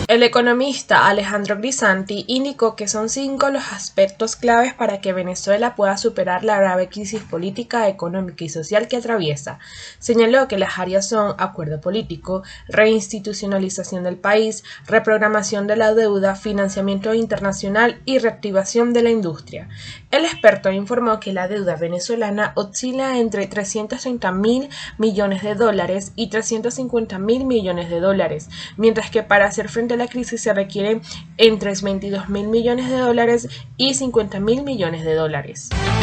El economista Alejandro Grisanti indicó que son 5 los aspectos claves para que Venezuela pueda superar la grave crisis política, económica y social que atraviesa. Señaló que las áreas son acuerdo político, reinstitucionalización del país, reprogramación de la deuda, financiamiento internacional y reactivación de la industria. El experto informó que la deuda venezolana oscila entre 330.000 millones de dólares y 350.000 millones de dólares, mientras que para hacer frente a la crisis se requieren entre 22.000 millones de dólares y 50.000 millones de dólares.